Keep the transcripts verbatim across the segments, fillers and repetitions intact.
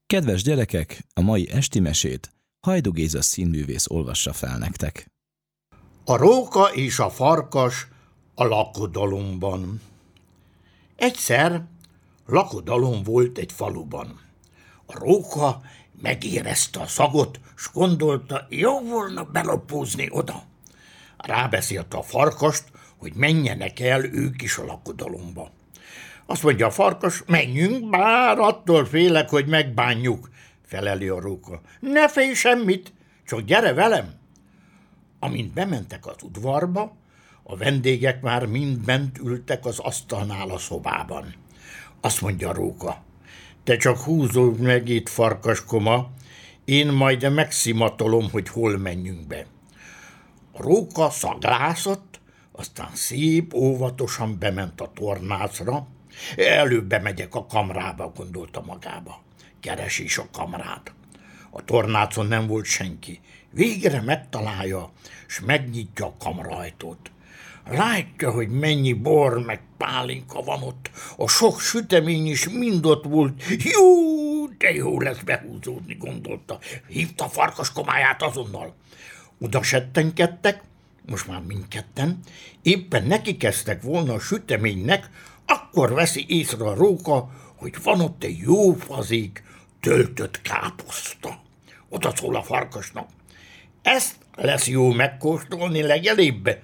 Kedves gyerekek, a mai esti mesét Hajdú Géza színművész olvassa fel nektek. A róka és a farkas a lakodalomban. Egyszer lakodalom volt egy faluban. A róka megérezte a szagot, s gondolta, jó volna belopózni oda. Rábeszélte a farkast, hogy menjenek el ők is a lakodalomba. Azt mondja a farkas, menjünk, bár attól félek, hogy megbánjuk, feleli a róka. Ne félj semmit, csak gyere velem. Amint bementek az udvarba, a vendégek már mind bent ültek az asztalnál a szobában. Azt mondja a róka, te csak húzódj meg itt, farkaskoma, én majd megszimatolom, hogy hol menjünk be. A róka szaglászott, aztán szép óvatosan bement a tornácra. Előbb bemegyek a kamrába, gondolta magába. Keresi is a kamrát. A tornácon nem volt senki. Végre megtalálja, és megnyitja a kamraajtót. Látja, hogy mennyi bor meg pálinka van ott. A sok sütemény is mind ott volt. Jó, de jó lesz behúzódni, gondolta. Hívta a farkaskomáját azonnal. Oda settenkedtek, most már mindketten, éppen neki kezdtek volna a süteménynek, akkor veszi észre a róka, hogy van ott egy jó fazék töltött káposzta. Oda szól a farkasnak. Ezt lesz jó megkóstolni legelébb.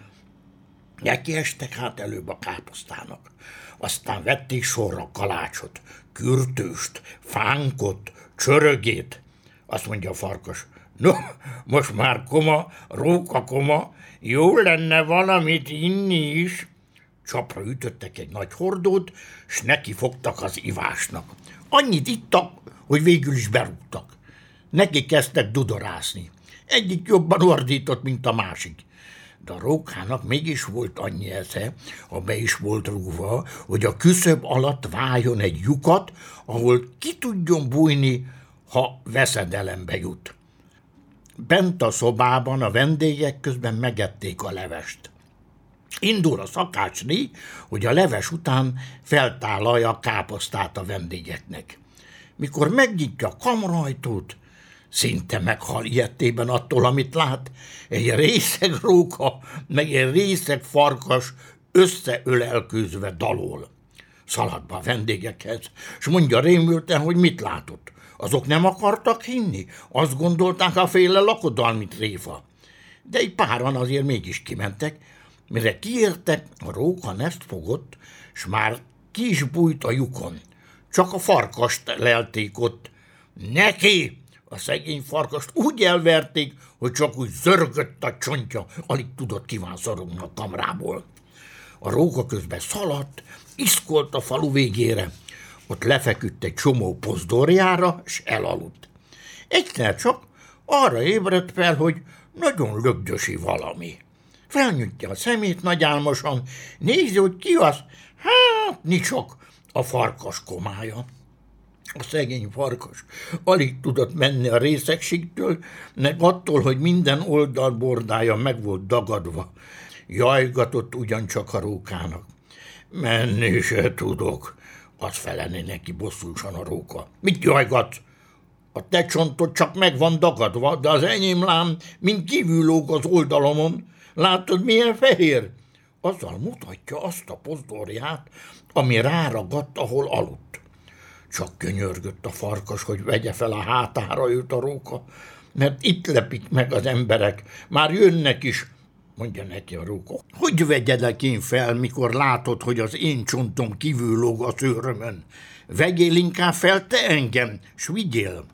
Neki estek hát előbb a káposztának. Aztán vették sorra kalácsot, kürtőst, fánkot, csörögét. Azt mondja a farkas, no, most már koma, róka koma, jó lenne valamit inni is. Csapra ütöttek egy nagy hordót, s neki fogtak az ivásnak. Annyit ittak, hogy végül is berúgtak. Neki kezdtek dudorászni. Egyik jobban ordított, mint a másik. De a rókának mégis volt annyi esze, ha be is volt rúgva, hogy a küszöb alatt váljon egy lyukat, ahol ki tudjon bújni, ha veszedelembe jut. Bent a szobában a vendégek közben megették a levest. Indul a szakácsné, hogy a leves után feltállalja a káposztát a vendégeknek. Mikor megnyitja a kamraajtót, szinte meghal ijedtében attól, amit lát. Egy részeg róka, meg egy részeg farkas összeölelkőzve dalol. Szalad be a vendégekhez, és mondja rémülten, hogy mit látott. Azok nem akartak hinni, azt gondolták a féle lakodalmi tréfa. De egy páran azért mégis kimentek, mire kiértek, a róka nezt fogott, s már ki is bújt a lyukon. Csak a farkast lelték ott. Neki! A szegény farkast úgy elverték, hogy csak úgy zörgött a csontja, alig tudott kívánszorogni a kamrából. A róka közben szaladt, iszkolt a falu végére. Ott lefeküdt egy csomó pozdorjára, s elaludt. Egyszer csak arra ébredt fel, hogy nagyon lögdösi valami. Felnyitja a szemét nagyálmosan, nézi, hogy ki az, hát nicsok, a farkas komája. A szegény farkas alig tudott menni a részegségtől, meg attól, hogy minden oldalbordája meg volt dagadva. Jajgatott ugyancsak a rókának. Menni se tudok, azt felelni neki bosszúsan a róka. Mit jajgat? A te csontod csak meg van dagadva, de az enyém lám, mint kívül lóg az oldalomon. Látod, milyen fehér? Azzal mutatja azt a pozdorját, ami ráragadt, ahol aludt. Csak könyörgött a farkas, hogy vegye fel a hátára őt a róka, mert itt lepik meg az emberek, már jönnek is, mondja neki a róka. Hogy vegyelek én fel, mikor látod, hogy az én csontom kívül lóg a szőrömön? Vegyél inkább fel te engem, s vigyél.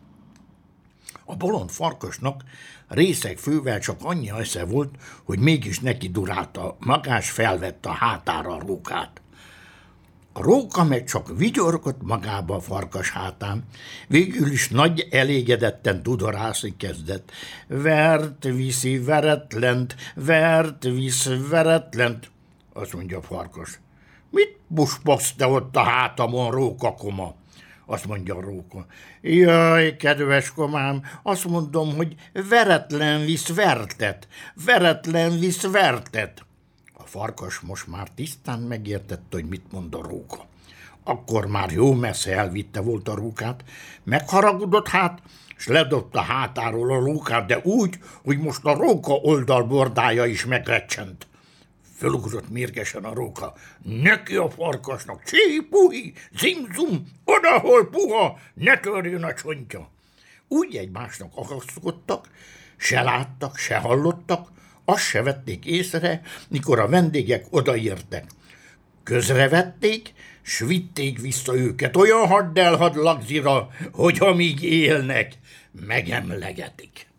A bolond farkasnak részeg fővel csak annyi esze volt, hogy mégis neki durálta, magás felvette a hátára a rókát. A róka meg csak vigyorgott magába a farkas hátán, végül is nagy elégedetten dudorászni kezdett. Vert viszi veretlent, vert visz veretlent, azt mondja a farkas. Mit buspogsz te ott a hátamon, rókakoma? Azt mondja a róka. Jaj, kedves komám, azt mondom, hogy veretlen visz vertet, veretlen visz vertet. A farkas most már tisztán megértette, hogy mit mond a róka. Akkor már jó messze elvitte volt a rókát, megharagudott hát, s ledobta hátáról a rókát, de úgy, hogy most a róka oldalbordája is megrecsent. Fölugrott mérgesen a róka. Neki a farkasnak, csí-puhi, zim-zum, odahol puha, ne törjön a csontja. Úgy egymásnak akaszkodtak, se láttak, se hallottak, azt se vették észre, mikor a vendégek odaértek. Közrevették, s vitték vissza őket olyan hadd elhadd lagzira, hogy amíg élnek, megemlegetik.